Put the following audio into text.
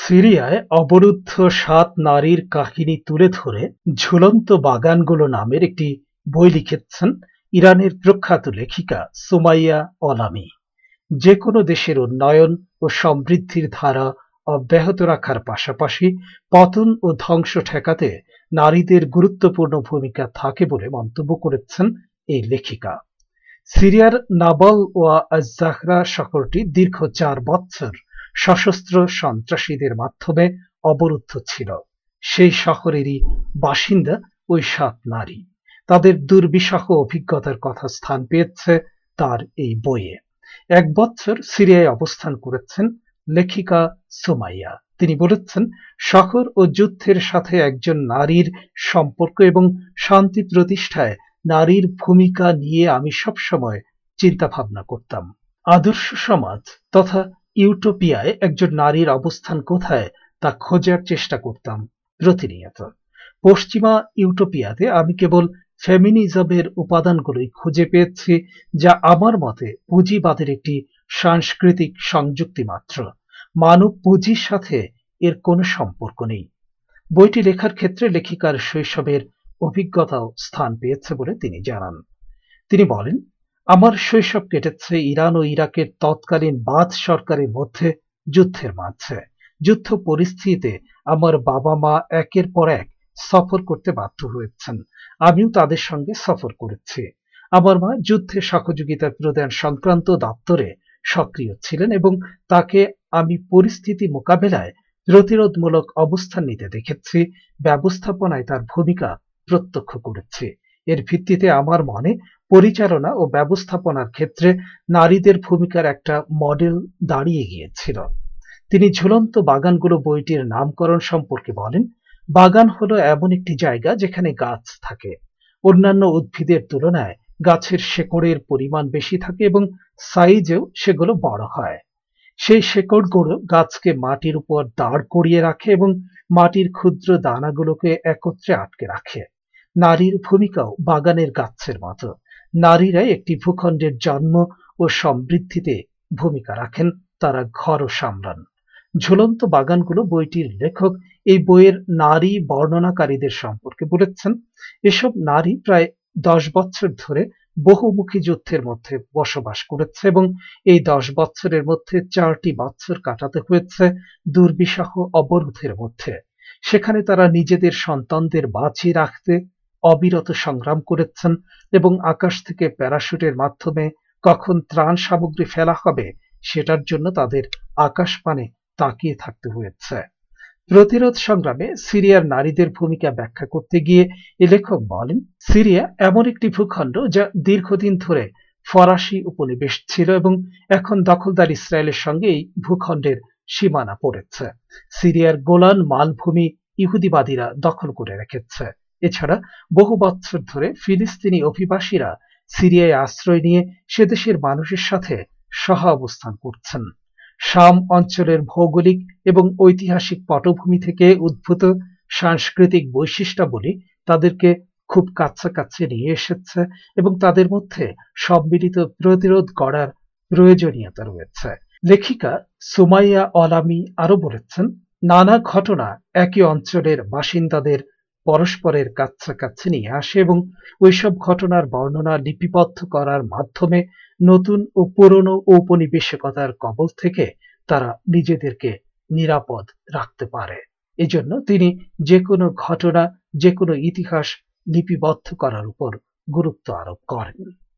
সিরিয়ায় অবরুদ্ধ ৭ নারীর কাহিনী তুলে ধরে ঝুলন্ত বাগানগুলো নামের একটি বই লিখেছেন ইরানের প্রখ্যাত লেখিকা সুমাইয়া অলামি। যেকোনো দেশের উন্নয়ন ও সমৃদ্ধির ধারা অব্যাহত রাখার পাশাপাশি পতন ও ধ্বংস ঠেকাতে নারীদের গুরুত্বপূর্ণ ভূমিকা থাকে বলে মন্তব্য করেছেন এই লেখিকা। সিরিয়ার নাবল ওয়া আজ-জাহরা শহরটি দীর্ঘ ৪ বছর সশস্ত্র সন্ত্রাসীদের মাধ্যমে অবরুদ্ধ ছিল। সেই শহরেরই বাসিন্দা ওই ৭ নারী। তাদের দুর্বিষহ অভিজ্ঞতার কথা স্থান পেয়েছে তার এই বইয়ে। ১ বছর সিরিয়ায় অবস্থান করেছেন লেখিকা সুমাইয়া। তিনি বলেছেন, শহর ও যুদ্ধের সাথে একজন নারীর সম্পর্ক এবং শান্তি প্রতিষ্ঠায় নারীর ভূমিকা নিয়ে আমি সবসময় চিন্তাভাবনা করতাম। আদর্শ সমাজ তথা ইউটোপিয়ায় একজন নারীর অবস্থান কোথায় তা খোঁজার চেষ্টা করতাম প্রতিনিয়ত। পশ্চিমা ইউটোপিয়াতে আমি কেবল ফেমিনিজমের উপাদানগুলোই খুঁজে পেয়েছি, যা আমার মতে পুঁজিবাদের একটি সাংস্কৃতিক সংযুক্তি মাত্র। মানব পুঁজির সাথে এর কোনো সম্পর্ক নেই। বইটি লেখার ক্ষেত্রে লেখিকার শৈশবের অভিজ্ঞতাও স্থান পেয়েছে বলে তিনি জানান। তিনি বলেন, আমার শৈশব কেটেছে ইরান ও ইরাকের তৎকালীন বাথ সরকারের মধ্যে যুদ্ধের মাঝে। যুদ্ধ পরিস্থিতিতে আমার বাবা মা একের পর এক সফর করতে বাধ্য হয়েছেন। আমিও তাদের সঙ্গে সফর করেছি। আমার মা যুদ্ধে সহযোগিতা প্রদান সংক্রান্ত দপ্তরে সক্রিয় ছিলেন এবং তাকে আমি পরিস্থিতি মোকাবেলায় প্রতিরোধমূলক অবস্থান নিতে দেখেছি, ব্যবস্থাপনায় তার ভূমিকা প্রত্যক্ষ করেছি। এর ভিত্তিতে আমার মনে পরিচালনা ও ব্যবস্থাপনার ক্ষেত্রে নারীদের ভূমিকার একটা মডেল দাঁড়িয়ে গিয়েছিল। তিনি ঝুলন্ত বাগানগুলো বইটির নামকরণ সম্পর্কে বলেন, বাগান হলো এমন একটি জায়গা যেখানে গাছ থাকে। অন্যান্য উদ্ভিদের তুলনায় গাছের শেকড়ের পরিমাণ বেশি থাকে এবং সাইজেও সেগুলো বড় হয়। সেই শেকড়গুলো গাছকে মাটির উপর দাঁড় করিয়ে রাখে এবং মাটির ক্ষুদ্র দানাগুলোকে একত্রে আটকে রাখে। নারীর ভূমিকাও বাগানের গাছের মতো। নারীরাই একটি ভূখণ্ডের জন্ম ও সমৃদ্ধিতে ভূমিকা রাখেন, তারা ঘরও সামলান। ঝুলন্ত বাগানগুলো বইটির লেখক এই বইয়ের নারী বর্ণনাকারীদের সম্পর্কে বলেছেন, এসব নারী প্রায় ১০ বছর ধরে বহুমুখী যুদ্ধের মধ্যে বসবাস করেছে এবং এই ১০ বছরের মধ্যে ৪টি বছর কাটাতে হয়েছে দুর্বিষহ অবরোধের মধ্যে। সেখানে তারা নিজেদের সন্তানদের বাঁচিয়ে রাখতে অবিরত সংগ্রাম করেছেন এবং আকাশ থেকে প্যারাশুটের মাধ্যমে কখন ত্রাণ সামগ্রী ফেলা হবে সেটার জন্য তাদের আকাশপানে তাকিয়ে থাকতে হয়েছে। প্রতিরোধ সংগ্রামে সিরিয়ার নারীদের ভূমিকা ব্যাখ্যা করতে গিয়ে এ লেখক বলেন, সিরিয়া এমন একটি ভূখণ্ড যা দীর্ঘদিন ধরে ফরাসি উপনিবেশ ছিল এবং এখন দখলদার ইসরায়েলের সঙ্গে এই ভূখণ্ডের সীমানা পড়েছে। সিরিয়ার গোলান মালভূমি ইহুদিবাদীরা দখল করে রেখেছে। এছাড়া বহু বছর ধরে ফিলিস্তিনি অভিবাসীরা সিরিয়ায় আশ্রয় নিয়ে সে দেশের মানুষের সাথে সহ অবস্থান করছেন। শাম অঞ্চলের ভৌগোলিক এবং ঐতিহাসিক পটভূমি থেকে উদ্ভূত সাংস্কৃতিক বৈশিষ্ট্যাবলী তাদেরকে খুব কাছাকাছি নিয়ে এসেছে এবং তাদের মধ্যে সম্মিলিত প্রতিরোধ গড়ার প্রয়োজনীয়তা রয়েছে। লেখিকা সুমাইয়া অলামি আরো বলেছেন, নানা ঘটনা একই অঞ্চলের বাসিন্দাদের পরস্পরের কাছাকাছি নিয়ে আসে এবং ওইসব ঘটনার বর্ণনা লিপিবদ্ধ করার মাধ্যমে নতুন ও পুরনো ঔপনিবেশিকতার কবল থেকে তারা নিজেদেরকে নিরাপদ রাখতে পারে। এজন্য তিনি যেকোনো ঘটনা, যেকোনো ইতিহাস লিপিবদ্ধ করার উপর গুরুত্ব আরোপ করেন।